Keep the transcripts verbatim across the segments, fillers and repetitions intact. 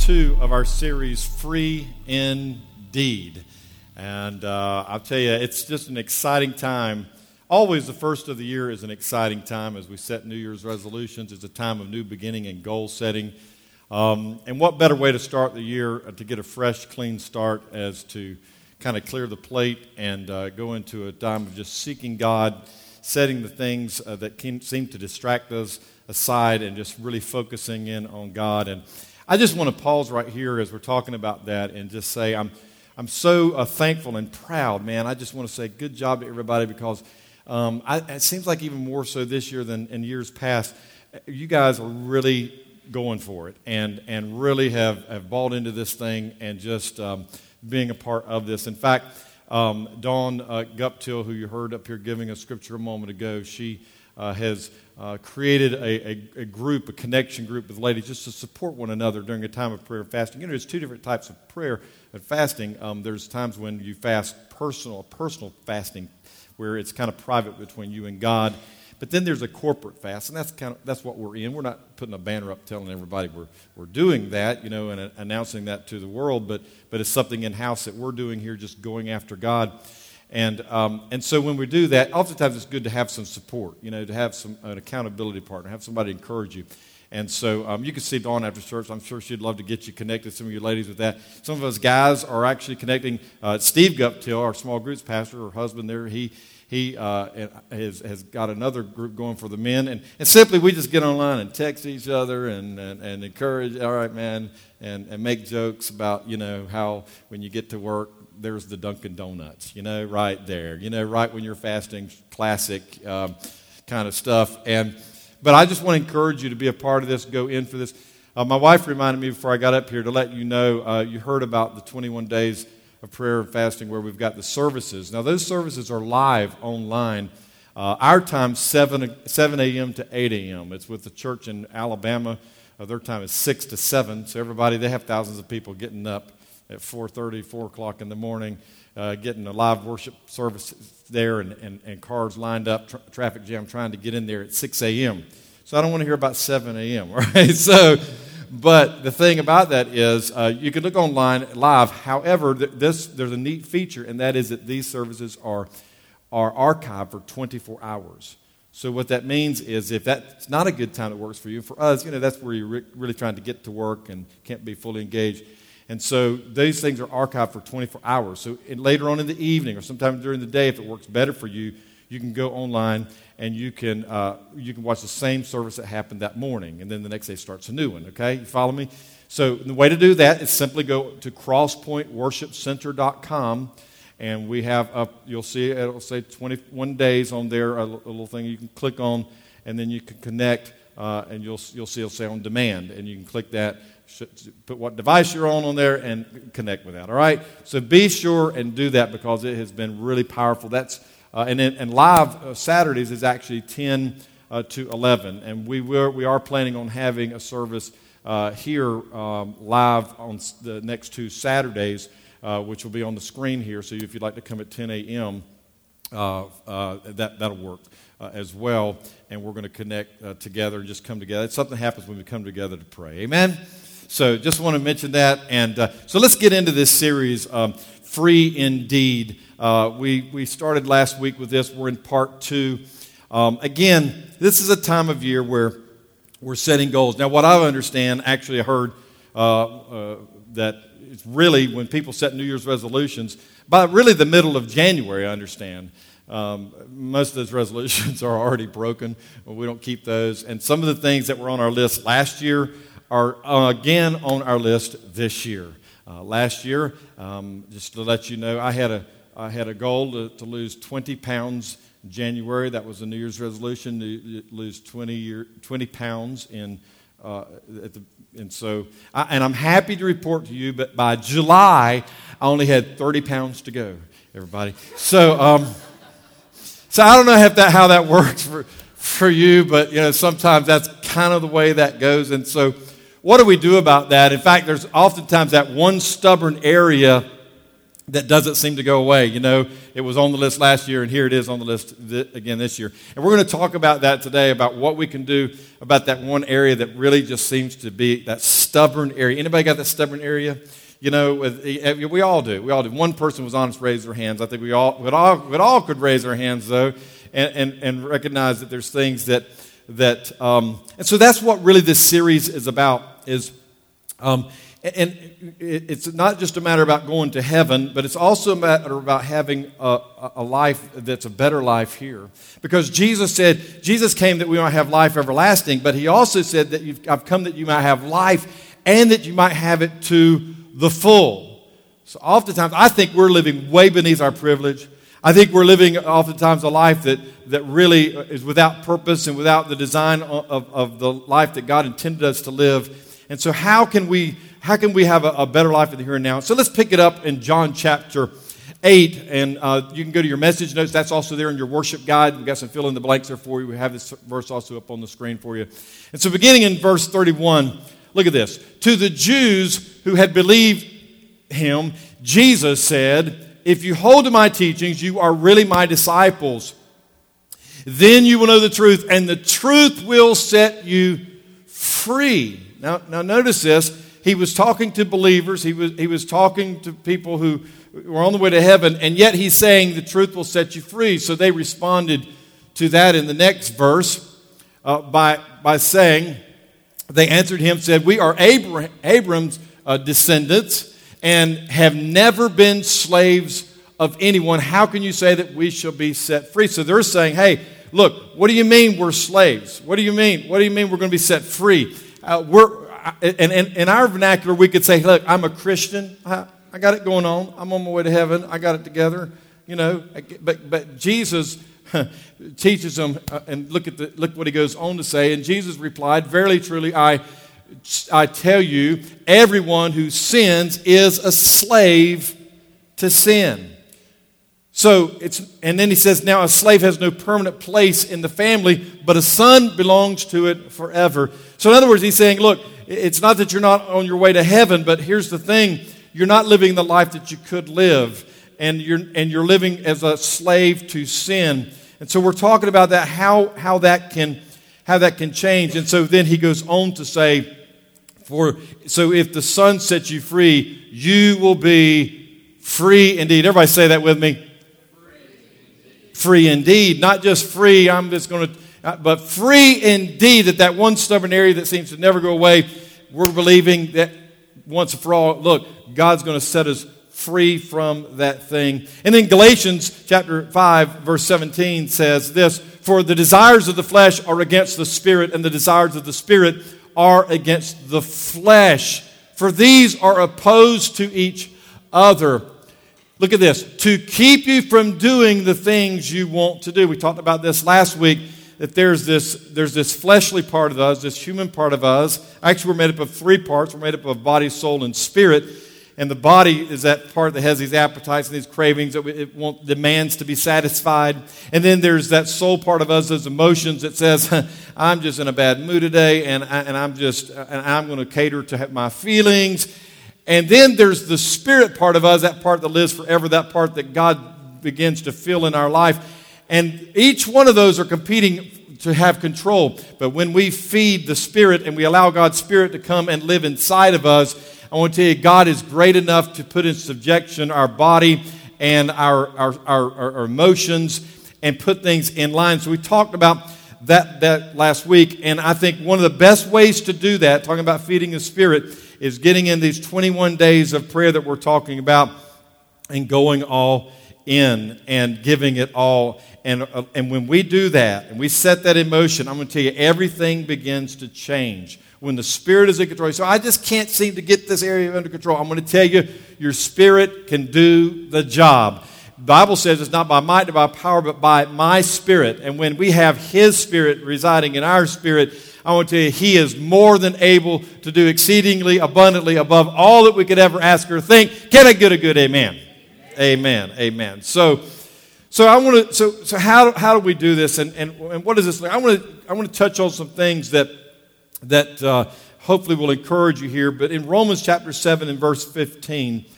two of our series, Free Indeed. And uh, I'll tell you, it's just an exciting time. Always the first of the year is an exciting time as we set New Year's resolutions. It's a time of new beginning and goal setting. Um, and what better way to start the year uh, to get a fresh, clean start as to kind of clear the plate and uh, go into a time of just seeking God, setting the things uh, that can, seem to distract us aside and just really focusing in on God. And I just want to pause right here as we're talking about that and just say I'm I'm so uh, thankful and proud, man. I just want to say good job to everybody because um, I, it seems like even more so this year than in years past, you guys are really going for it and, and really have, have bought into this thing and just um, being a part of this. In fact, um, Dawn uh, Guptill, who you heard up here giving a scripture a moment ago, she uh, has uh, created a, a, a group, a connection group with ladies just to support one another during a time of prayer and fasting. You know, there's two different types of prayer and fasting. Um, there's times when you fast personal, personal fasting, where it's kind of private between you and God. But then there's a corporate fast, and that's kind of that's what we're in. We're not putting a banner up telling everybody we're we're doing that, you know, and uh, announcing that to the world. But but it's something in house that we're doing here, just going after God. And um, and so when we do that, oftentimes it's good to have some support, you know, to have some an accountability partner, have somebody encourage you. And so um, you can see Dawn after church. I'm sure she'd love to get you connected, some of you ladies, with that. Some of us guys are actually connecting. Uh, Steve Guptill, our small groups pastor, her husband there, he he uh, has, has got another group going for the men. And, and simply we just get online and text each other and, and, and encourage, all right, man, and, and make jokes about, you know, how when you get to work, there's the Dunkin' Donuts, you know, right there. You know, right when you're fasting, classic um, kind of stuff. And But I just want to encourage you to be a part of this, go in for this. Uh, my wife reminded me before I got up here to let you know, uh, you heard about the twenty-one days of prayer and fasting where we've got the services. Now, those services are live online. Uh, our time, seven a.m. to eight a.m. It's with the church in Alabama. Uh, their time is six to seven. So everybody, they have thousands of people getting up at four thirty, four o'clock in the morning, uh, getting a live worship service there and, and, and cars lined up, tra- traffic jam, trying to get in there at six a.m. So I don't want to hear about seven a.m., right? So, but the thing about that is uh, you can look online live. However, th- this there's a neat feature, and that is that these services are, are archived for twenty-four hours. So what that means is if that's not a good time that works for you, for us, you know, that's where you're re- really trying to get to work and can't be fully engaged. And so these things are archived for twenty-four hours. So in, later on in the evening or sometime during the day, if it works better for you, you can go online and you can uh, you can watch the same service that happened that morning. And then the next day starts a new one, okay? You follow me? So the way to do that is simply go to cross point worship center dot com. And we have, up, you'll see, it'll say twenty-one days on there, a, a little thing you can click on, and then you can connect, uh, and you'll you'll see it'll say on demand. And you can click that, put what device you're on on there and connect with that, all right? So be sure and do that because it has been really powerful. That's uh, and, and live uh, Saturdays is actually ten uh, to eleven, and we, were, we are planning on having a service uh, here um, live on the next two Saturdays, uh, which will be on the screen here, so if you'd like to come at ten a.m., uh, uh, that, that'll work uh, as well, and we're going to connect uh, together and just come together. Something happens when we come together to pray, amen? So just want to mention that. And uh, so let's get into this series, um, Free Indeed. Uh, we, we started last week with this. We're in part two. Um, again, this is a time of year where we're setting goals. Now, what I understand, actually I heard uh, uh, that it's really when people set New Year's resolutions, by really the middle of January, I understand. Um, most of those resolutions are already broken. We don't keep those. And some of the things that were on our list last year are uh, again on our list this year. Uh, last year, um, just to let you know, I had a I had a goal to, to lose twenty pounds in January. That was a New Year's resolution to lose twenty year, twenty pounds in uh, at the, and so I, and I'm happy to report to you, but by July I only had thirty pounds to go. Everybody, so um, so I don't know if that how that works for for you, but you know sometimes that's kind of the way that goes, and so. What do we do about that? In fact, there's oftentimes that one stubborn area that doesn't seem to go away. You know, it was on the list last year, and here it is on the list th- again this year. And we're going to talk about that today, about what we can do about that one area that really just seems to be that stubborn area. Anybody got that stubborn area? You know, we all do. We all do. One person was honest, raised their hands. I think we all, we all, we all could raise our hands, though, and, and, and recognize that there's things that, that um, and so that's what really this series is about, is, um, and it's not just a matter about going to heaven, but it's also a matter about having a, a life that's a better life here. Because Jesus said, Jesus came that we might have life everlasting, but he also said that you've, I've come that you might have life and that you might have it to the full. So oftentimes, I think we're living way beneath our privilege. I think we're living oftentimes a life that, that really is without purpose and without the design of, of the life that God intended us to live. And so how can we how can we have a, a better life in the here and now? So let's pick it up in John chapter eight, and uh, you can go to your message notes. That's also there in your worship guide. We've got some fill in the blanks there for you. We have this verse also up on the screen for you. And so beginning in verse thirty-one, look at this. To the Jews who had believed him, Jesus said, if you hold to my teachings, you are really my disciples. Then you will know the truth, and the truth will set you free. Now, now notice this. He was talking to believers. He was, he was talking to people who were on the way to heaven, and yet he's saying the truth will set you free. So they responded to that in the next verse uh, by, by saying, they answered him, said, we are Abraham, Abram's uh, descendants and have never been slaves of anyone. How can you say that we shall be set free? So they're saying, hey, look, what do you mean we're slaves? What do you mean? What do you mean we're going to be set free? Uh, we're and in our vernacular, we could say, look, I'm a Christian. I, I got it going on. I'm on my way to heaven. I got it together. You know, but but Jesus teaches them, uh, and look at the look what he goes on to say. And Jesus replied, verily, truly, I I tell you, everyone who sins is a slave to sin. So it's, and then he says, now a slave has no permanent place in the family, but a son belongs to it forever. So in other words, he's saying, look, it's not that you're not on your way to heaven, but here's the thing: you're not living the life that you could live, and you're and you're living as a slave to sin. And so we're talking about that, how how that can how that can change. And so then he goes on to say, for so if the Son sets you free, you will be free indeed. Everybody say that with me. Free indeed. Free indeed. Not just free, I'm just going to, but free indeed. That that one stubborn area that seems to never go away, we're believing that once and for all, look, God's going to set us free from that thing. And then Galatians chapter five, verse seventeen says this, for the desires of the flesh are against the Spirit, and the desires of the Spirit are against the flesh. For these are opposed to each other. Look at this. To keep you from doing the things you want to do. We talked about this last week, that there's this, there's this fleshly part of us, this human part of us. Actually, we're made up of three parts. We're made up of body, soul, and spirit. And the body is that part that has these appetites and these cravings that it want, demands to be satisfied. And then there's that soul part of us, those emotions that says, I'm just in a bad mood today, and, I, and I'm just, and I'm going to cater to my feelings. And then there's the spirit part of us, that part that lives forever, that part that God begins to fill in our life. And each one of those are competing to have control. But when we feed the Spirit and we allow God's Spirit to come and live inside of us, I want to tell you, God is great enough to put in subjection our body and our, our, our, our emotions and put things in line. So we talked about that, that last week, and I think one of the best ways to do that, talking about feeding the Spirit, is getting in these twenty-one days of prayer that we're talking about and going all in and giving it all. And, uh, and when we do that and we set that in motion, I'm going to tell you, everything begins to change. When the Spirit is in control. So I just can't seem to get this area under control. I'm going to tell you, your spirit can do the job. The Bible says it's not by might, nor by power, but by my Spirit. And when we have His Spirit residing in our spirit, I want to tell you, He is more than able to do exceedingly abundantly above all that we could ever ask or think. Can I get a good amen? Amen. Amen. Amen. So, so I want to. So, so how how do we do this? And and, and what is this? I want to I want to touch on some things that. that uh, hopefully will encourage you here. But in Romans chapter seven and verse fifteen,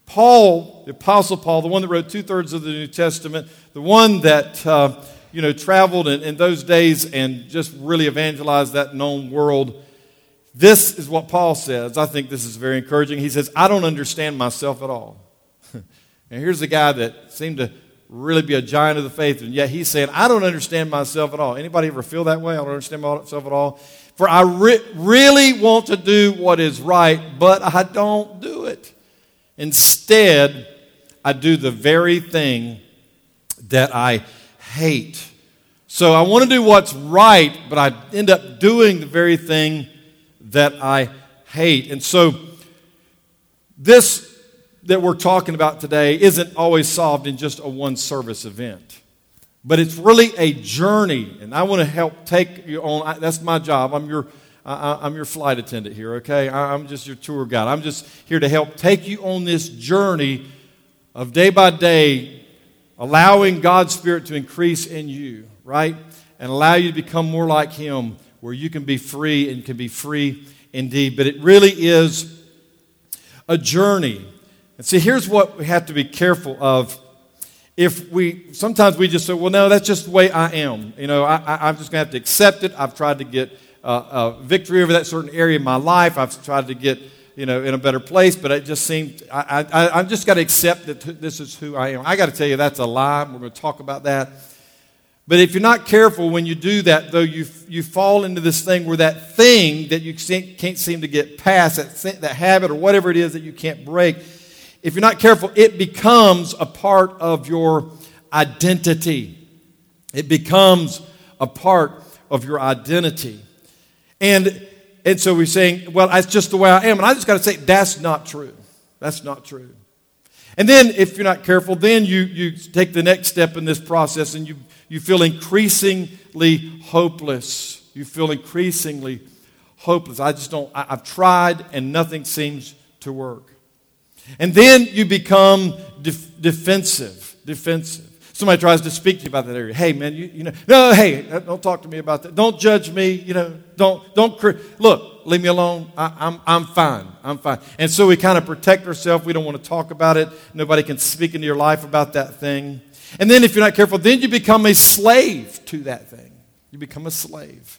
Paul, the Apostle Paul, the one that wrote two-thirds of the New Testament, the one that uh, you know traveled in, in those days and just really evangelized that known world, this is what Paul says. I think this is very encouraging. He says, I don't understand myself at all. And here's a guy that seemed to really be a giant of the faith, and yet he's saying, I don't understand myself at all. Anybody ever feel that way? I don't understand myself at all. For I re- really want to do what is right, but I don't do it. Instead, I do the very thing that I hate. So I want to do what's right, but I end up doing the very thing that I hate. And so this that we're talking about today isn't always solved in just a one-service event. But it's really a journey, and I want to help take you on. That's my job. I'm your, uh, I'm your flight attendant here, okay? I'm just your tour guide. I'm just here to help take you on this journey of day by day, allowing God's Spirit to increase in you, right? And allow you to become more like Him, where you can be free and can be free indeed. But it really is a journey. And see, here's what we have to be careful of. If we, sometimes we just say, well, no, that's just the way I am. You know, I, I, I'm just going to have to accept it. I've tried to get uh, a victory over that certain area of my life. I've tried to get, you know, in a better place, but it just seemed, I, I, I've just got to accept that this is who I am. I got to tell you, that's a lie. We're going to talk about that. But if you're not careful when you do that, though, you you fall into this thing where that thing that you can't seem to get past, that, that habit or whatever it is that you can't break, if you're not careful, it becomes a part of your identity. It becomes a part of your identity. And, and so we're saying, well, that's just the way I am. And I just got to say, that's not true. That's not true. And then if you're not careful, then you, you take the next step in this process and you, you feel increasingly hopeless. You feel increasingly hopeless. I just don't, I, I've tried and nothing seems to work. And then you become def- defensive, defensive. Somebody tries to speak to you about that area. Hey, man, you, you know, no, hey, don't talk to me about that. Don't judge me, you know, don't, don't, cri- look, leave me alone. I, I'm, I'm fine, I'm fine. And so we kind of protect ourselves. We don't want to talk about it. Nobody can speak into your life about that thing. And then if you're not careful, then you become a slave to that thing. You become a slave.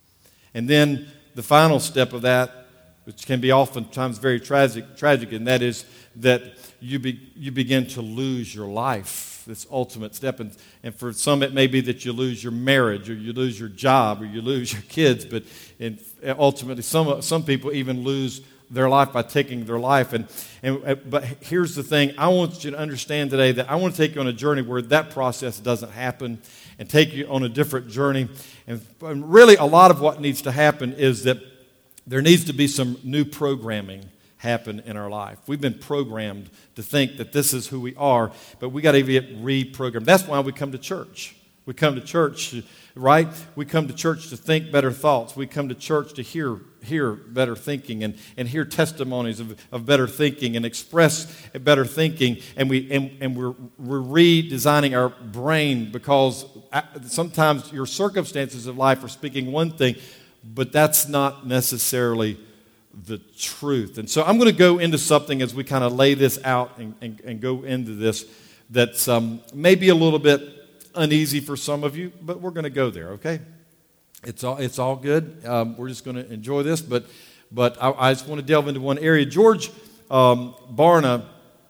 And then the final step of that, which can be oftentimes very tragic, tragic, and that is that you be, you begin to lose your life, this ultimate step. And, and for some, it may be that you lose your marriage, or you lose your job, or you lose your kids, but in, ultimately, some, some people even lose their life by taking their life. And, and But here's the thing. I want you to understand today that I want to take you on a journey where that process doesn't happen, and take you on a different journey. And, and really, a lot of what needs to happen is that there needs to be some new programming happen in our life. We've been programmed to think that this is who we are, but we got to get reprogrammed. That's why we come to church. We come to church, right? We come to church to think better thoughts. We come to church to hear hear better thinking and, and hear testimonies of, of better thinking and express better thinking. And, we, and, and we're, we're redesigning our brain, because sometimes your circumstances of life are speaking one thing, but that's not necessarily the truth. And so I'm going to go into something as we kind of lay this out and, and, and go into this that's um, maybe a little bit uneasy for some of you, but we're going to go there, okay? It's all, it's all good. Um, we're just going to enjoy this, but but I, I just want to delve into one area. George um, Barna,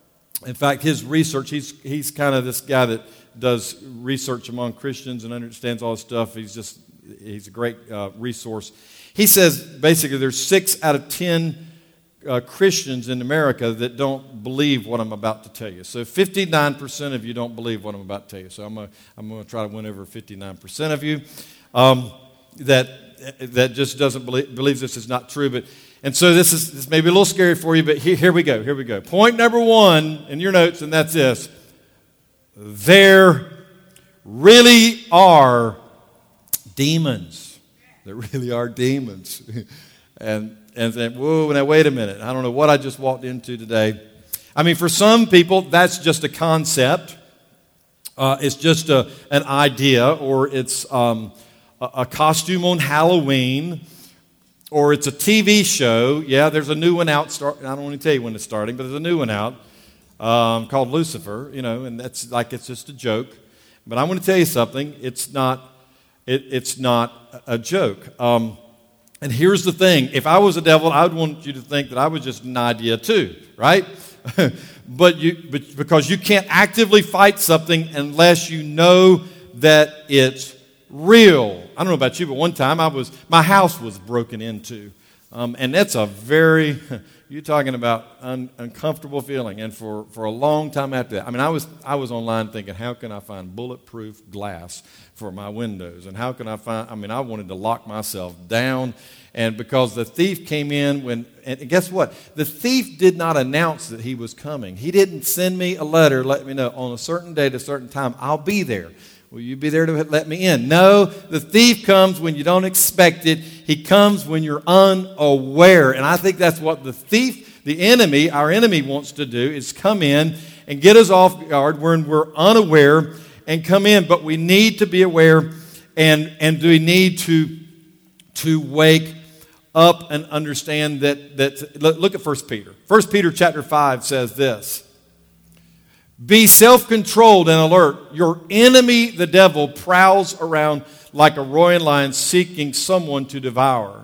in fact, his research, he's, he's kind of this guy that does research among Christians and understands all this stuff. He's just He's a great uh, resource. He says basically there's six out of ten uh, Christians in America that don't believe what I'm about to tell you. So fifty-nine percent of you don't believe what I'm about to tell you. So I'm gonna, I'm going to try to win over fifty-nine percent of you um, that that just doesn't believe believes this is not true. But and so this is this may be a little scary for you, but here, here we go. Here we go. Point number one in your notes, and that's this: there really are demons. There really are demons. and and saying, whoa, now wait a minute. I don't know what I just walked into today. I mean, for some people, that's just a concept. Uh, it's just a, an idea, or it's um, a, a costume on Halloween, or it's a T V show. Yeah, there's a new one out. Start, I don't want to tell you when it's starting, but there's a new one out. um, called Lucifer, you know, and that's like it's just a joke. But I'm going to tell you something. It's not, it, it's not a joke. Um, and here's the thing. If I was a devil, I would want you to think that I was just an idea too, right? but you, but because you can't actively fight something unless you know that it's real. I don't know about you, but one time I was, my house was broken into. Um, and that's a very, you're talking about un, uncomfortable feeling. And for, for a long time after that, I mean, I was I was online thinking, how can I find bulletproof glass for my windows? And how can I find, I mean, I wanted to lock myself down. And because the thief came in when, and guess what? The thief did not announce that he was coming. He didn't send me a letter, let me know, on a certain date, a certain time, I'll be there. Will you be there to let me in? No, the thief comes when you don't expect it. He comes when you're unaware. And I think that's what the thief, the enemy, our enemy wants to do, is come in and get us off guard when we're unaware and come in. But we need to be aware, and, and we need to, to wake up and understand that, that. Look at First Peter. First Peter chapter five says this. Be self-controlled and alert. Your enemy, the devil, prowls around like a roaring lion seeking someone to devour.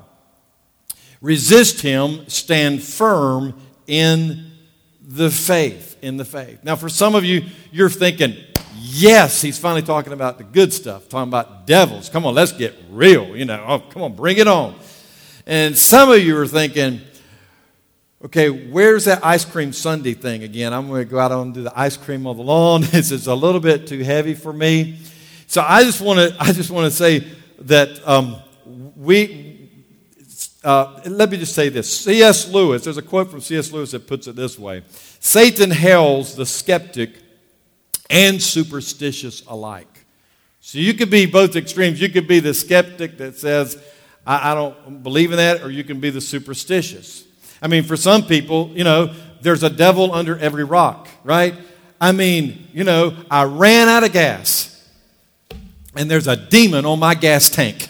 Resist him. Stand firm in the faith. In the faith. Now, for some of you, you're thinking, yes, he's finally talking about the good stuff, talking about devils. Come on, let's get real. You know, oh, come on, bring it on. And some of you are thinking, okay, where's that ice cream sundae thing again? I'm going to go out and do the ice cream on the lawn. This is a little bit too heavy for me. So I just want to I just want to say that um, we, uh, let me just say this. C S Lewis, there's a quote from C S Lewis that puts it this way. Satan hails the skeptic and superstitious alike. So you could be both extremes. You could be the skeptic that says, I, I don't believe in that, or you can be the superstitious. I mean, for some people, you know, there's a devil under every rock, right? I mean, you know, I ran out of gas, and there's a demon on my gas tank.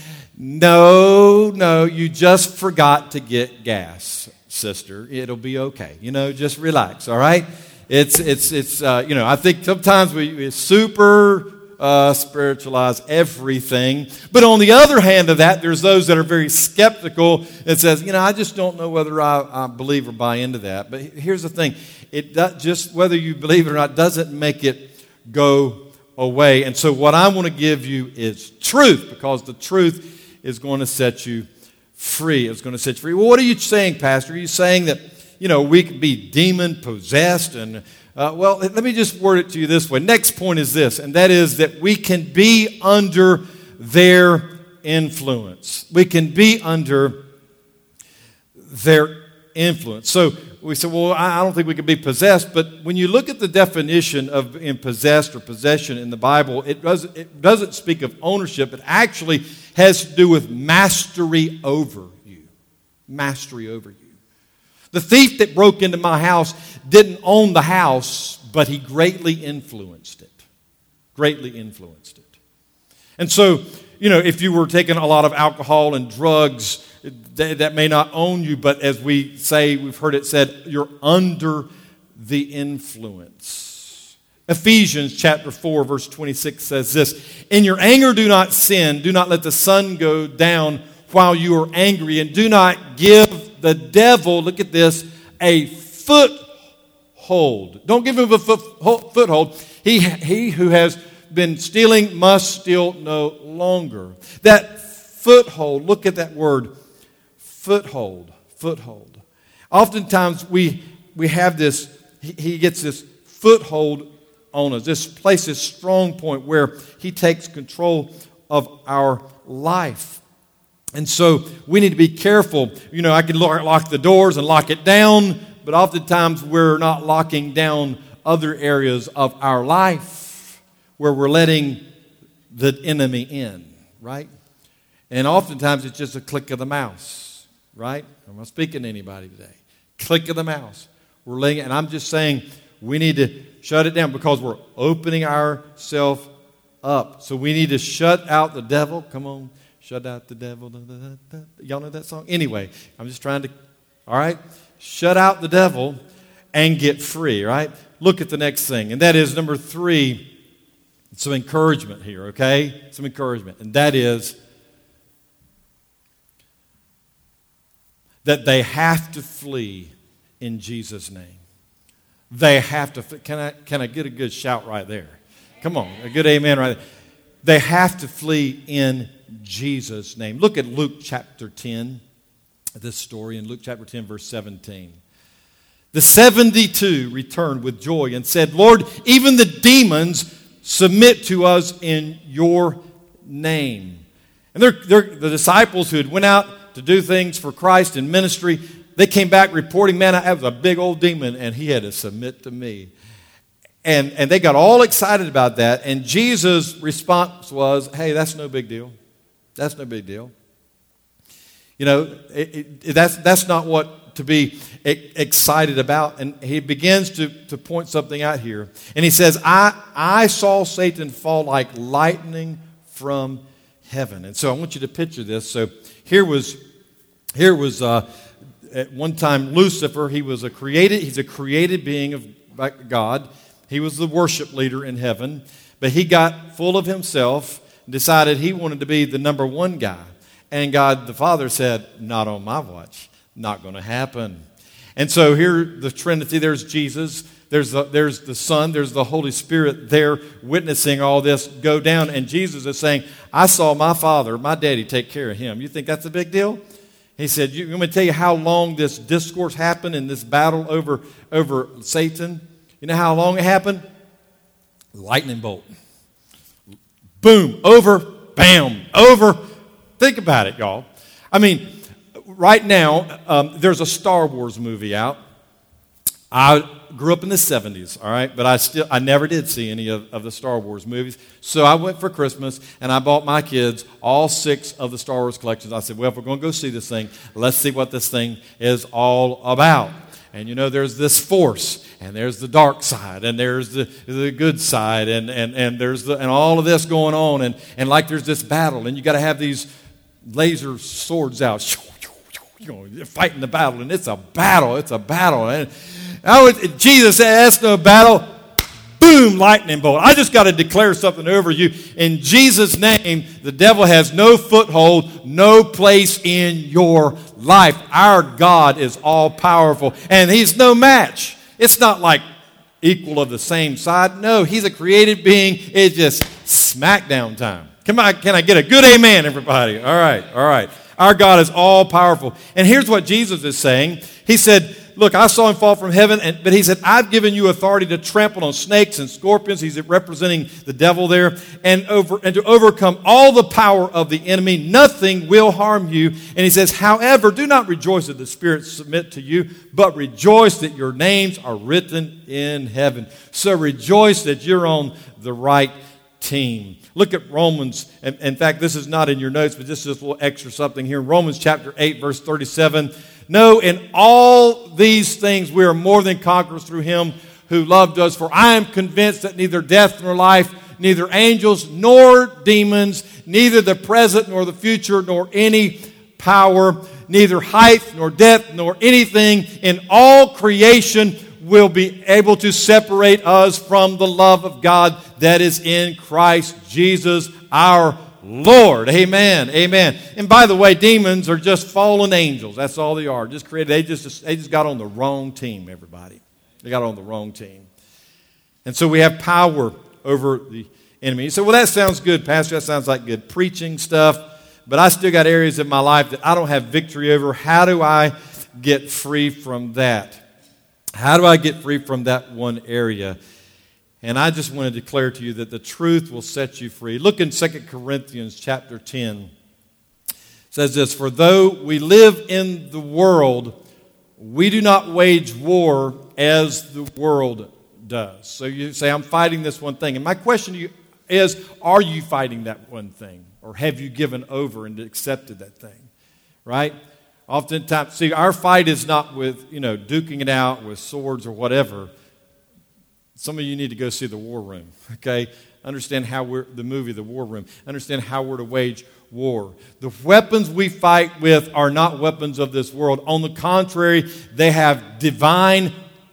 No, no, you just forgot to get gas, sister. It'll be okay. You know, just relax, all right? It's, it's, it's. Uh, you know, I think sometimes we, we super uh, spiritualize everything. But on the other hand of that, there's those that are very skeptical that says, you know, I just don't know whether I, I believe or buy into that. But here's the thing. It does, just whether you believe it or not doesn't make it go away. And so what I want to give you is truth, because the truth is going to set you free. It's going to set you free. Well, what are you saying, Pastor? Are you saying that, you know, we can be demon-possessed? And, uh, well, let me just word it to you this way. Next point is this, and that is that we can be under their influence. We can be under their influence. So we say, well, I don't think we can be possessed. But when you look at the definition of being possessed or possession in the Bible, it doesn't, it doesn't speak of ownership. It actually has to do with mastery over you. Mastery over you. The thief that broke into my house didn't own the house, but he greatly influenced it. Greatly influenced it. And so, you know, if you were taking a lot of alcohol and drugs, that may not own you, but as we say, we've heard it said, you're under the influence. Ephesians chapter four, verse twenty-six says this, in your anger do not sin, do not let the sun go down while you are angry, and do not give the devil, look at this, a foothold. Don't give him a foot, foothold. He, he who has been stealing must steal no longer. That foothold, look at that word, foothold, foothold. Oftentimes we we have this, he, he gets this foothold on us. This place, this strong point where he takes control of our life. And so we need to be careful. You know, I can lock the doors and lock it down, but oftentimes we're not locking down other areas of our life where we're letting the enemy in, right? And oftentimes it's just a click of the mouse, right? I'm not speaking to anybody today. Click of the mouse. We're letting, and I'm just saying we need to shut it down because we're opening ourselves up. So we need to shut out the devil. Come on. Shut out the devil. Da, da, da, da. Y'all know that song? Anyway, I'm just trying to, all right? Shut out the devil and get free, right? Look at the next thing, and that is number three, some encouragement here, okay? Some encouragement, and that is that they have to flee in Jesus' name. They have to, can I, can I get a good shout right there? Come on, a good amen right there. They have to flee in Jesus' name. Look at Luke chapter ten, this story in Luke chapter ten, verse seventeen. The seventy-two returned with joy and said, Lord, even the demons submit to us in your name. And they're, they're, the disciples who had went out to do things for Christ in ministry, they came back reporting, man, I was a big old demon, and he had to submit to me. And, and they got all excited about that, and Jesus' response was, hey, that's no big deal. That's no big deal. You know, it, it, that's, that's not what to be excited about. And he begins to, to point something out here. And he says, I, I saw Satan fall like lightning from heaven. And so I want you to picture this. So here was, here was uh, at one time Lucifer. He was a created, he's a created being of God. He was the worship leader in heaven. But he got full of himself and decided he wanted to be the number one guy. And God the Father said, not on my watch. Not going to happen. And so here, the Trinity, there's Jesus, there's the, there's the Son, there's the Holy Spirit there witnessing all this go down. And Jesus is saying, I saw my Father, my daddy, take care of him. You think that's a big deal? He said, you want me to tell you how long this discourse happened in this battle over, over Satan? You know how long it happened? Lightning bolt. Boom, over, bam, over. Think about it, y'all. I mean, right now, um, there's a Star Wars movie out. I grew up in the seventies, all right, but I still I never did see any of, of the Star Wars movies. So I went for Christmas, and I bought my kids all six of the Star Wars collections. I said, well, if we're going to go see this thing, let's see what this thing is all about. And you know, there's this force, and there's the dark side, and there's the, the good side, and, and, and there's the, and all of this going on, and, and like there's this battle, and you got to have these laser swords out. You know, you're fighting the battle, and it's a battle. It's a battle. And I would, Jesus said, that's no battle. Boom, lightning bolt. I just got to declare something over you. In Jesus' name, the devil has no foothold, no place in your life. Our God is all powerful, and he's no match. It's not like equal of the same side. No, he's a created being. It's just smackdown time. Come on, can I get a good amen, everybody? All right, all right. Our God is all powerful. And here's what Jesus is saying. He said, look, I saw him fall from heaven, and, but he said, I've given you authority to trample on snakes and scorpions. He's representing the devil there. And, over, and to overcome all the power of the enemy. Nothing will harm you. And he says, however, do not rejoice that the spirits submit to you, but rejoice that your names are written in heaven. So rejoice that you're on the right team. Look at Romans. In fact, this is not in your notes, but this is a little extra something here. Romans chapter eight, verse thirty-seven. No, in all these things we are more than conquerors through him who loved us. For I am convinced that neither death nor life, neither angels nor demons, neither the present nor the future, nor any power, neither height nor depth, nor anything in all creation will be able to separate us from the love of God that is in Christ Jesus our Lord. Amen. Amen. And by the way, demons are just fallen angels. That's all they are. Just created. They just they just got on the wrong team, everybody. They got on the wrong team. And so we have power over the enemy. You say, well, that sounds good, Pastor. That sounds like good preaching stuff. But I still got areas in my life that I don't have victory over. How do I get free from that? How do I get free from that one area? And I just want to declare to you that the truth will set you free. Look in Second Corinthians chapter ten. It says this, for though we live in the world, we do not wage war as the world does. So you say, I'm fighting this one thing. And my question to you is, are you fighting that one thing? Or have you given over and accepted that thing? Right? Oftentimes, see, our fight is not with, you know, duking it out with swords or whatever. Some of you need to go see The War Room, okay? Understand how we're, the movie The War Room. Understand how we're to wage war. The weapons we fight with are not weapons of this world. On the contrary, they have divine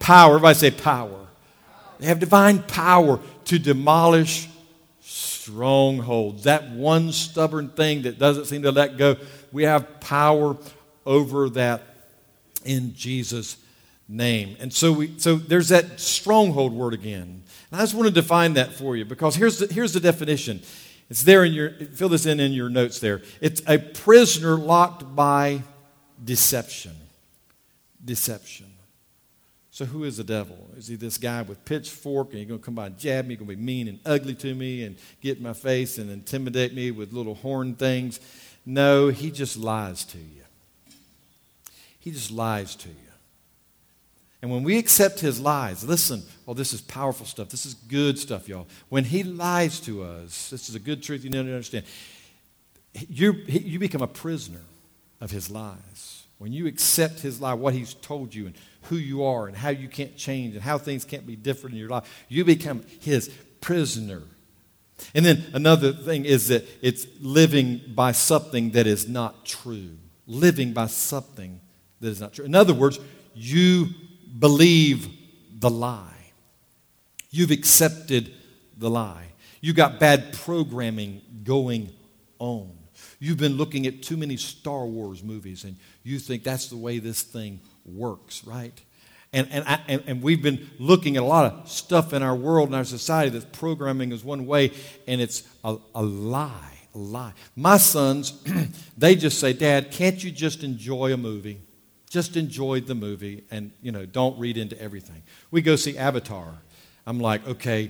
power. Everybody say power. They have divine power to demolish strongholds. That one stubborn thing that doesn't seem to let go, we have power over that in Jesus' name. And so we so there's that stronghold word again. And I just want to define that for you because here's the, here's the definition. It's there in your, fill this in in your notes there. It's a prisoner locked by deception. Deception. So who is the devil? Is he this guy with pitchfork and he's going to come by and jab me, he's going to be mean and ugly to me and get in my face and intimidate me with little horn things? No, he just lies to you. He just lies to you. And when we accept his lies, listen, oh, this is powerful stuff. This is good stuff, y'all. When he lies to us, this is a good truth you need to understand. You you become a prisoner of his lies. When you accept his lie, what he's told you and who you are and how you can't change and how things can't be different in your life, you become his prisoner. And then another thing is that it's living by something that is not true. Living by something that is not true. In other words, you believe the lie. You've accepted the lie. You got bad programming going on. You've been looking at too many Star Wars movies and you think that's the way this thing works, right? And and, I, and and we've been looking at a lot of stuff in our world and our society that programming is one way and it's a, a lie, a lie. My sons, they just say, Dad, can't you just enjoy a movie? Just enjoy the movie and, you know, don't read into everything. We go see Avatar. I'm like, okay,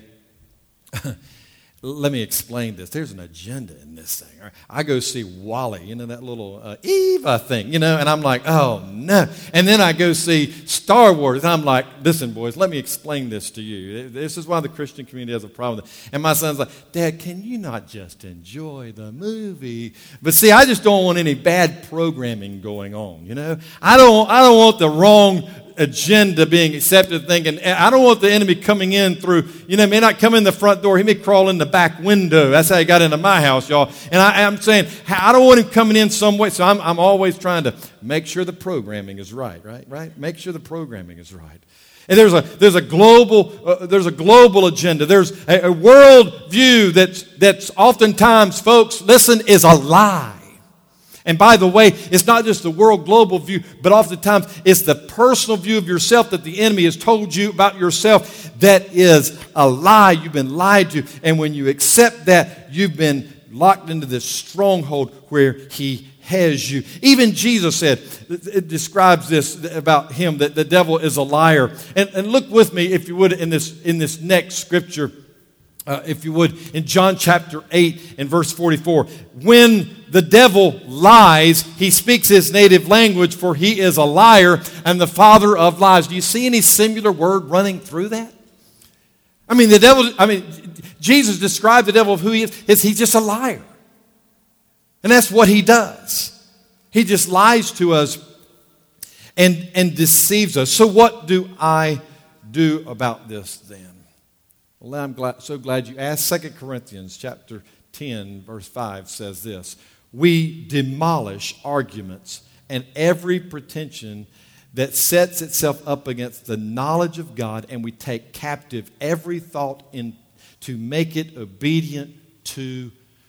let me explain this. There's an agenda in this thing. Right? I go see WALL-E, you know, that little uh, Eva thing, you know, and I'm like, oh, no. And then I go see Star Wars, and I'm like, listen, boys, let me explain this to you. This is why the Christian community has a problem with it. And my son's like, Dad, can you not just enjoy the movie? But see, I just don't want any bad programming going on, you know. I don't, I don't want the wrong agenda being accepted, thinking, I don't want the enemy coming in through, you know, he may not come in the front door, he may crawl in the back window. That's how he got into my house, y'all. And I, I'm saying, I don't want him coming in some way, so I'm, I'm always trying to make sure the programming is right, right, right? Make sure the programming is right. And there's a there's a global uh, there's a global agenda. There's a, a world view that's that's oftentimes, folks, listen, is a lie. And by the way, it's not just the world global view, but oftentimes it's the personal view of yourself that the enemy has told you about yourself that is a lie. You've been lied to. And when you accept that, you've been locked into this stronghold where he has you. Even Jesus said, it describes this about him, that the devil is a liar. And, and look with me, if you would, in this, in this next scripture. Uh, if you would, in John chapter eight and verse forty-four, when the devil lies, he speaks his native language, for he is a liar and the father of lies. Do you see any singular word running through that? I mean, the devil, I mean, Jesus described the devil of who he is, is he's just a liar. And that's what he does. He just lies to us and, and deceives us. So what do I do about this then? Well, I'm glad, so glad you asked. Second Corinthians chapter ten, verse five says this. We demolish arguments and every pretension that sets itself up against the knowledge of God, and we take captive every thought in, to make it obedient to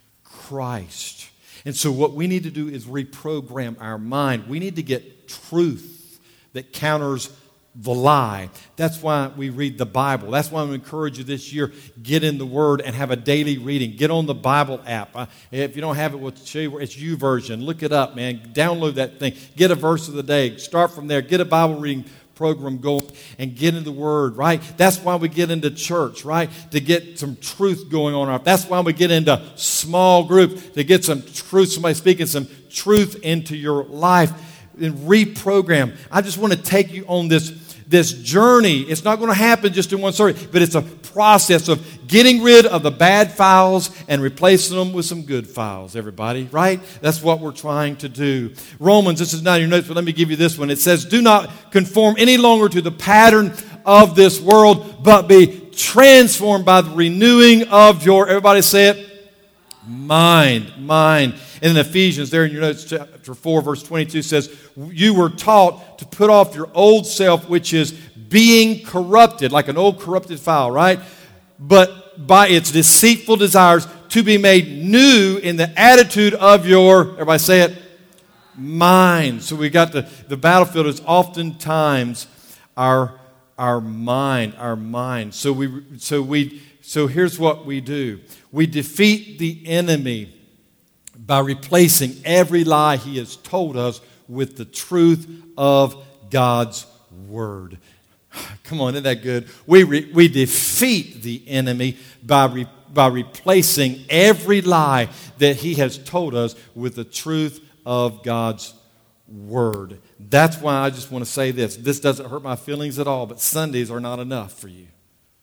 Christ. And so what we need to do is reprogram our mind. We need to get truth that counters the lie. That's why we read the Bible. That's why I encourage you this year, get in the Word and have a daily reading. Get on the Bible app. Uh, if you don't have it, we'll show you where it's YouVersion. Look it up, man. Download that thing. Get a verse of the day. Start from there. Get a Bible reading program going and get in the Word, right? That's why we get into church, right? To get some truth going on. That's why we get into small groups, to get some truth, somebody speaking some truth into your life and reprogram. I just want to take you on this This journey. It's not going to happen just in one service, but it's a process of getting rid of the bad files and replacing them with some good files, everybody, right? That's what we're trying to do. Romans, this is not in your notes, but let me give you this one. It says, do not conform any longer to the pattern of this world, but be transformed by the renewing of your, everybody say it, mind, mind. And in Ephesians, there in your notes, chapter four, verse twenty-two says, you were taught to put off your old self, which is being corrupted, like an old corrupted file, right? But by its deceitful desires, to be made new in the attitude of your, everybody say it, mind. So we got the, the battlefield is oftentimes our, our mind, our mind. So we, so we, so here's what we do. We defeat the enemy by replacing every lie he has told us with the truth of God's Word. Come on, isn't that good? We, re, we defeat the enemy by, re, by replacing every lie that he has told us with the truth of God's Word. That's why I just want to say this. This doesn't hurt my feelings at all, but Sundays are not enough for you.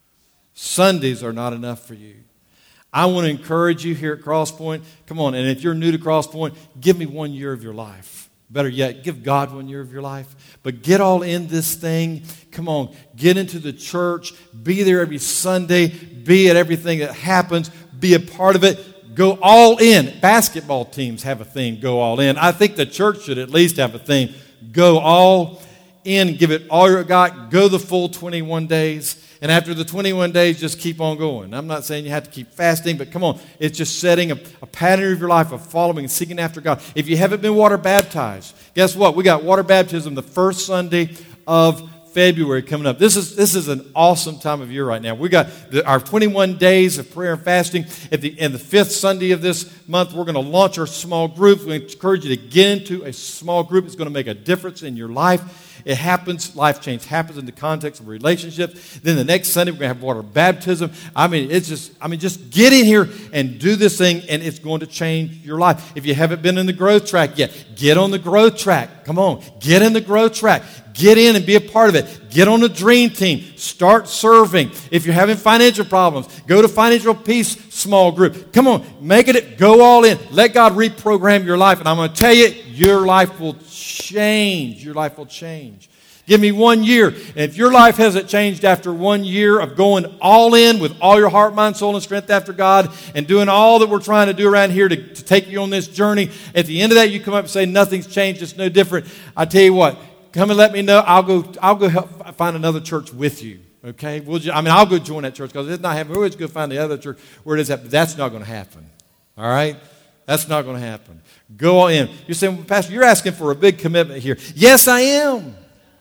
Sundays are not enough for you. I want to encourage you here at Crosspoint. Come on, and if you're new to Crosspoint, give me one year of your life. Better yet, give God one year of your life. But get all in this thing. Come on, get into the church. Be there every Sunday. Be at everything that happens. Be a part of it. Go all in. Basketball teams have a theme, go all in. I think the church should at least have a theme, go all in. Give it all you got. Go the full twenty-one days. And after the twenty-one days, just keep on going. I'm not saying you have to keep fasting, but come on. It's just setting a, a pattern of your life of following and seeking after God. If you haven't been water baptized, guess what? We got water baptism the first Sunday of February coming up. This is this is an awesome time of year right now. We got the, our twenty-one days of prayer and fasting. At the, and the fifth Sunday of this month, we're going to launch our small groups. We encourage you to get into a small group. It's going to make a difference in your life. It happens, life change happens in the context of a relationship. Then the next Sunday, we're going to have water baptism. I mean, it's just, I mean, just get in here and do this thing, and it's going to change your life. If you haven't been in the growth track yet, get on the growth track. Come on, get in the growth track. Get in and be a part of it. Get on the dream team. Start serving. If you're having financial problems, go to Financial Peace small group. Come on, make it, go all in. Let God reprogram your life. And I'm going to tell you, your life will change. Your life will change. Give me one year. And if your life hasn't changed after one year of going all in with all your heart, mind, soul, and strength after God and doing all that we're trying to do around here to, to take you on this journey, at the end of that, you come up and say, nothing's changed, it's no different. I tell you what, come and let me know. I'll go I'll go help find another church with you. Okay? We'll just, I mean, I'll go join that church because it's not happening. We'll always go find the other church where it is happening. That's not going to happen. All right? That's not going to happen. Go all in. You're saying, well, Pastor, you're asking for a big commitment here. Yes, I am.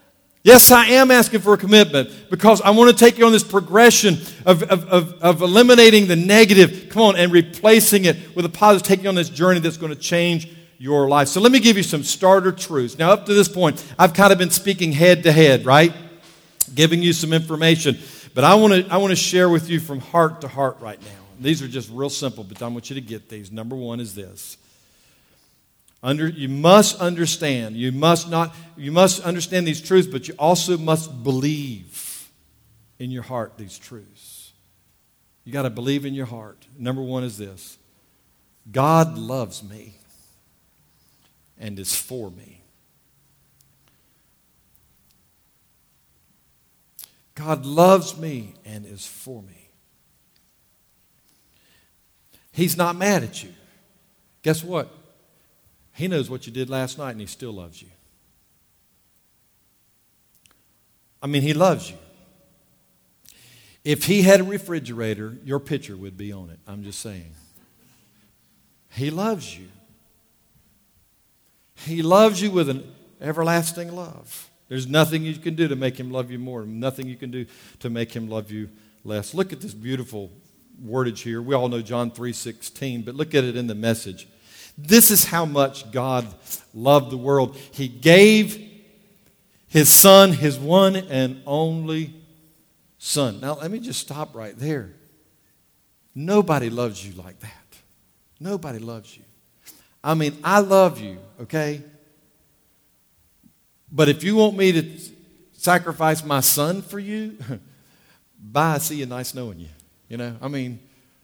Yes, I am asking for a commitment because I want to take you on this progression of, of, of, of eliminating the negative, come on, and replacing it with a positive, taking you on this journey that's going to change your life. So let me give you some starter truths. Now, up to this point, I've kind of been speaking head to head, right? Giving you some information. But I want to I want to share with you from heart to heart right now. These are just real simple, but I want you to get these. Number one is this. Under, you must understand. You must not. You must understand these truths, but you also must believe in your heart these truths. You got to believe in your heart. Number one is this. God loves me and is for me. God loves me and is for me. He's not mad at you. Guess what? He knows what you did last night and he still loves you. I mean, he loves you. If he had a refrigerator, your picture would be on it. I'm just saying. He loves you. He loves you with an everlasting love. There's nothing you can do to make him love you more. Nothing you can do to make him love you less. Look at this beautiful wordage here. We all know John three sixteen, but look at it in the Message. This is how much God loved the world. He gave his son, his one and only son. Now, let me just stop right there. Nobody loves you like that. Nobody loves you. I mean, I love you, okay? But if you want me to sacrifice my son for you, bye, see you, nice knowing you. You know, I mean,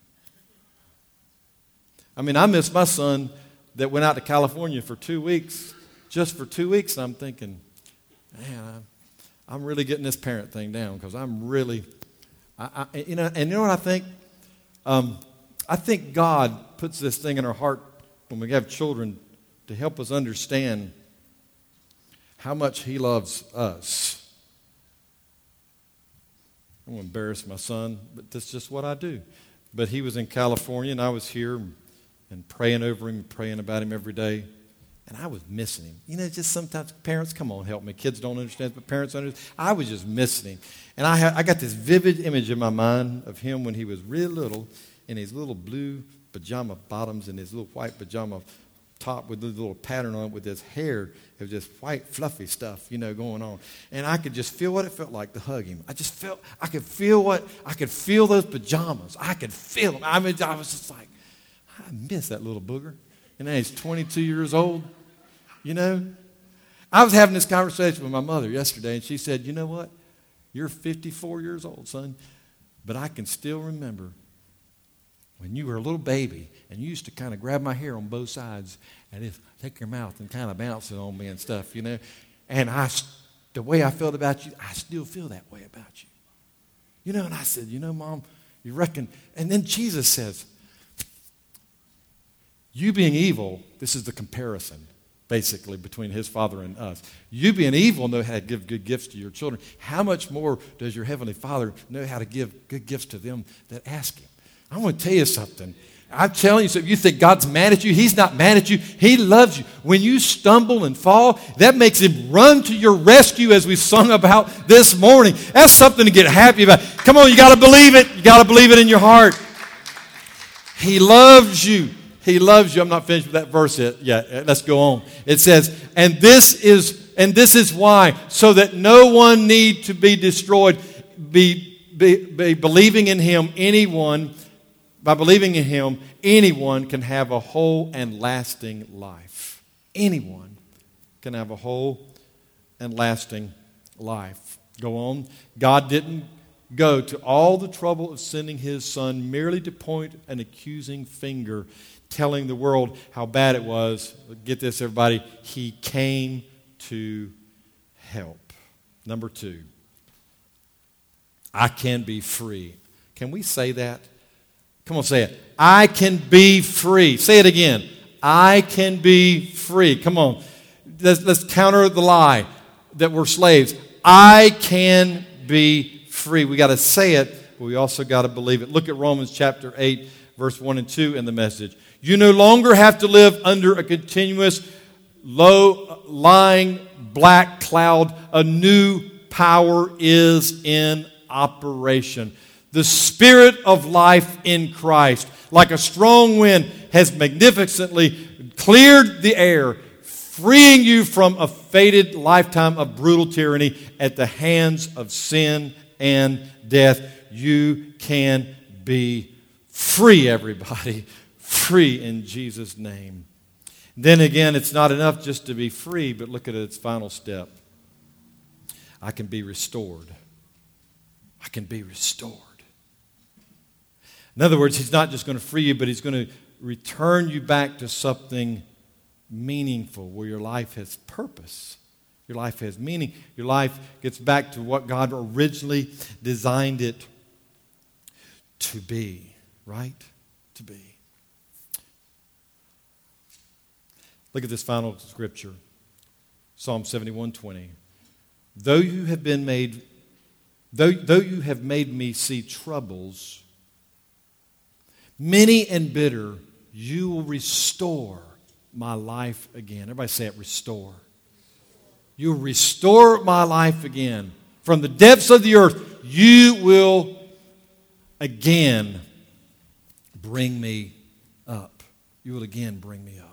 I mean, I miss my son that went out to California for two weeks, just for two weeks, and I'm thinking, man, I'm, I'm really getting this parent thing down because I'm really, I, I, you know, and you know what I think? Um, I think God puts this thing in our heart when we have children to help us understand how much he loves us. I don't want to embarrass my son, but that's just what I do. But he was in California, and I was here and praying over him, praying about him every day. And I was missing him. You know, just sometimes parents, come on, help me. Kids don't understand, but parents understand. I was just missing him. And I, ha- I got this vivid image in my mind of him when he was real little in his little blue pajama bottoms and his little white pajama top with this little pattern on it with his hair. It was just white, fluffy stuff, you know, going on. And I could just feel what it felt like to hug him. I just felt, I could feel what, I could feel those pajamas. I could feel them. I mean, I was just like, I miss that little booger. And now he's twenty-two years old, you know. I was having this conversation with my mother yesterday, and she said, you know what? You're fifty-four years old, son, but I can still remember when you were a little baby, and you used to kind of grab my hair on both sides and just take your mouth and kind of bounce it on me and stuff, you know. And I, the way I felt about you, I still feel that way about you. You know, and I said, you know, Mom, you reckon? And then Jesus says, you being evil, this is the comparison, basically, between his Father and us. You being evil know how to give good gifts to your children. How much more does your Heavenly Father know how to give good gifts to them that ask him? I want to tell you something. I'm telling you, so if you think God's mad at you, he's not mad at you. He loves you. When you stumble and fall, that makes him run to your rescue, as we sung about this morning. That's something to get happy about. Come on, you got to believe it. You got to believe it in your heart. He loves you. He loves you. I'm not finished with that verse yet. Yeah, let's go on. It says, and this is and this is why, so that no one need to be destroyed. Be, be, be believing in him, anyone, by believing in him, anyone can have a whole and lasting life. Anyone can have a whole and lasting life. Go on. God didn't go to all the trouble of sending his son merely to point an accusing finger, telling the world how bad it was. Get this, everybody. He came to help. Number two, I can be free. Can we say that? Come on, say it. I can be free. Say it again. I can be free. Come on. Let's, let's counter the lie that we're slaves. I can be free. We got to say it, but we also got to believe it. Look at Romans chapter eight, verse one and two in the Message. You no longer have to live under a continuous, low-lying black cloud. A new power is in operation. The Spirit of life in Christ, like a strong wind, has magnificently cleared the air, freeing you from a fated lifetime of brutal tyranny at the hands of sin and death. You can be free, everybody. Free in Jesus' name. Then again, it's not enough just to be free, but look at its final step. I can be restored. I can be restored. In other words, he's not just going to free you, but he's going to return you back to something meaningful, where your life has purpose. Your life has meaning. Your life gets back to what God originally designed it to be, right? To be. Look at this final scripture. Psalm seventy-one twenty. Though you have been made, though, though you have made me see troubles, many and bitter, you will restore my life again. Everybody say it, restore. You will restore my life again. From the depths of the earth, you will again bring me up. You will again bring me up.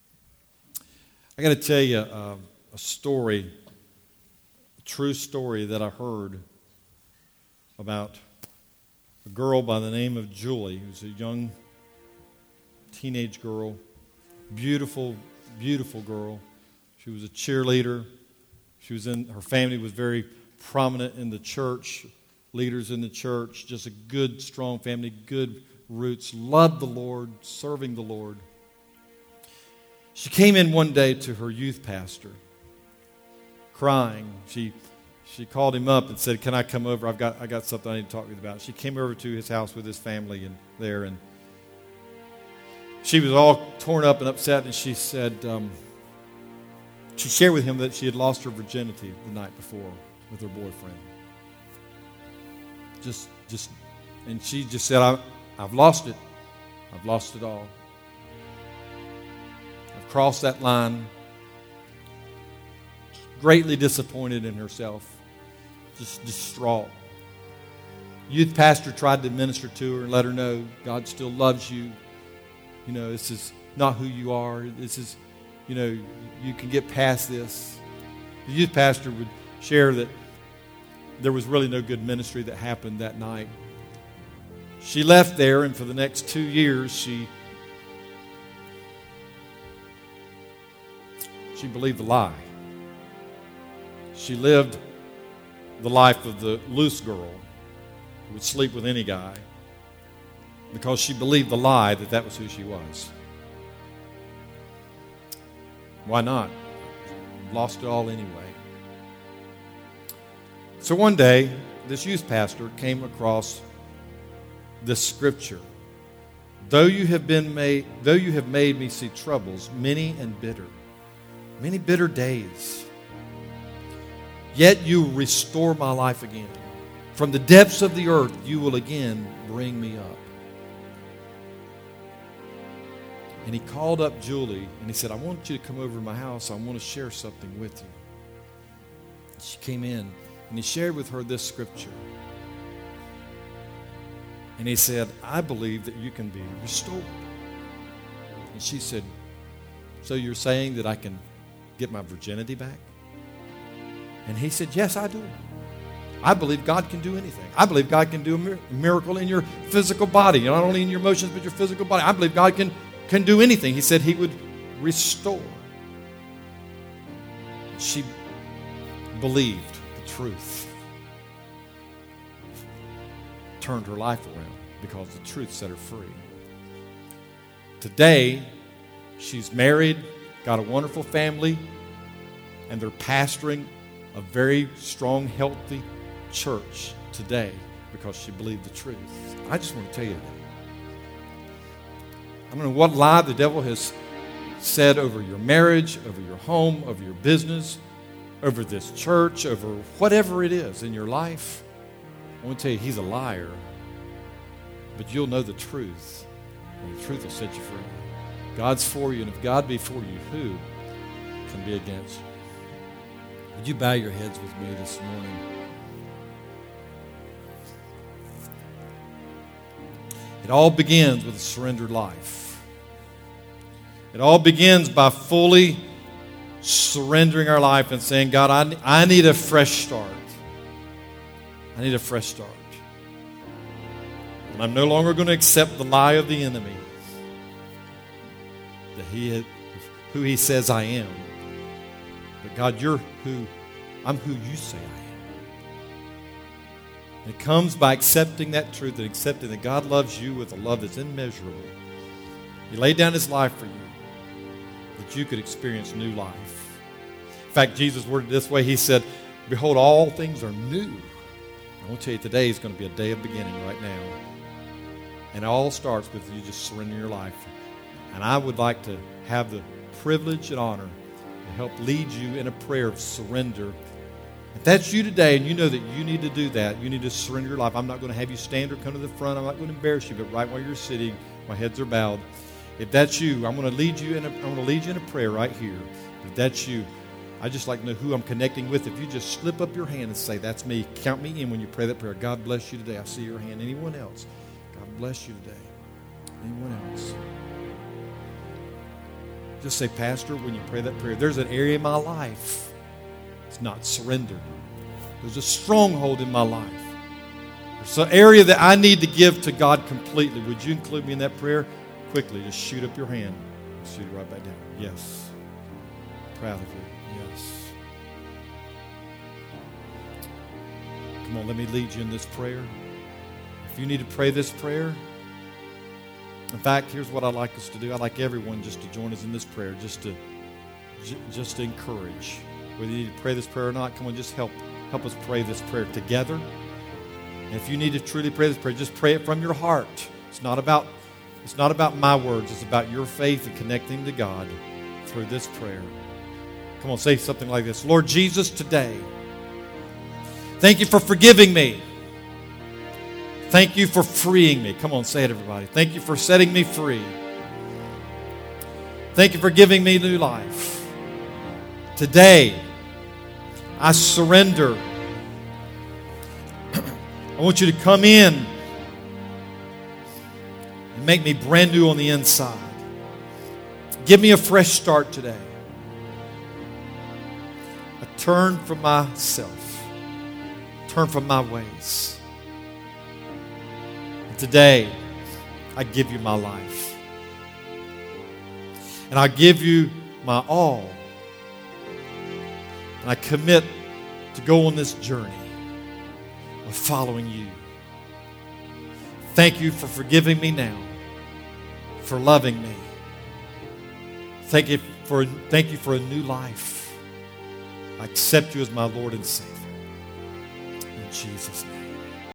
I got to tell you uh, a story, a true story that I heard about a girl by the name of Julie, who's a young teenage girl, beautiful, beautiful girl. She was a cheerleader. She was in, her family was very prominent in the church, leaders in the church, just a good, strong family, good roots, loved the Lord, serving the Lord. She came in one day to her youth pastor, crying. She she called him up and said, "Can I come over? I've got I got something I need to talk to you about." She came over to his house with his family and there, and she was all torn up and upset. And she said, um, she shared with him that she had lost her virginity the night before with her boyfriend. Just, just, and she just said, I, I've lost it. I've lost it all. I've crossed that line. Greatly disappointed in herself. Just distraught. Youth pastor tried to minister to her and let her know God still loves you. You know, this is not who you are. This is, you know, you can get past this. The youth pastor would share that there was really no good ministry that happened that night. She left there, and for the next two years, she she believed the lie. She lived the life of the loose girl who would sleep with any guy because she believed the lie that that was who she was. Why not? Lost it all anyway. So one day, this youth pastor came across this scripture. Though you have been made, though you have made me see troubles, many and bitter, many bitter days, yet you restore my life again. From the depths of the earth, you will again bring me up. And he called up Julie and he said, I want you to come over to my house. I want to share something with you. She came in and he shared with her this scripture. And he said, I believe that you can be restored. And she said, so you're saying that I can get my virginity back? And he said, yes, I do. I believe God can do anything. I believe God can do a miracle in your physical body, not only in your emotions, but your physical body. I believe God can, can do anything. He said he would restore. She believed the truth. Turned her life around because the truth set her free. Today, she's married, got a wonderful family, and they're pastoring a very strong, healthy church today because she believed the truth. I just want to tell you that. I don't know what lie the devil has said over your marriage, over your home, over your business, over this church, over whatever it is in your life. I want to tell you, he's a liar. But you'll know the truth, and the truth will set you free. God's for you, and if God be for you, who can be against you? Would you bow your heads with me this morning? It all begins with a surrendered life. It all begins by fully surrendering our life and saying, God, I, I need a fresh start. I need a fresh start. And I'm no longer going to accept the lie of the enemy that he had, who he says I am. But God, you're who, I'm who you say I am. And it comes by accepting that truth and accepting that God loves you with a love that's immeasurable. He laid down his life for you that you could experience new life. In fact, Jesus worded it this way. He said, behold, all things are new. I want to tell you, today is going to be a day of beginning right now. And it all starts with you just surrendering your life. And I would like to have the privilege and honor to help lead you in a prayer of surrender. If that's you today and you know that you need to do that, you need to surrender your life. I'm not going to have you stand or come to the front. I'm not going to embarrass you, but right while you're sitting, my heads are bowed. If that's you, I'm going to lead you in a, I'm going to lead you in a prayer right here. If that's you, I'd just like to know who I'm connecting with. If you just slip up your hand and say, that's me, count me in when you pray that prayer. God bless you today. I see your hand. Anyone else? God bless you today. Anyone else? Just say, Pastor, when you pray that prayer, there's an area in my life that's not surrendered. There's a stronghold in my life. There's an area that I need to give to God completely. Would you include me in that prayer? Quickly, just shoot up your hand. Shoot it right back down. Yes. Proud of you. Yes. Come on, let me lead you in this prayer. If you need to pray this prayer, in fact, here's what I'd like us to do. I'd like everyone just to join us in this prayer, just to just to encourage. Whether you need to pray this prayer or not, come on, just help help us pray this prayer together. And if you need to truly pray this prayer, just pray it from your heart. It's not about it's not about my words. It's about your faith and connecting to God through this prayer. Come on, say something like this. Lord Jesus, today, thank you for forgiving me Thank you for freeing me. Come on, say it, everybody. Thank you for setting me free. Thank you for giving me new life. Today, I surrender. I want you to come in and make me brand new on the inside. Give me a fresh start today. I turn from myself. Turn from my ways. And today, I give you my life. And I give you my all. And I commit to go on this journey of following you. Thank you for forgiving me now, for loving me. Thank you for, thank you for a new life. I accept you as my Lord and Savior. In Jesus' name.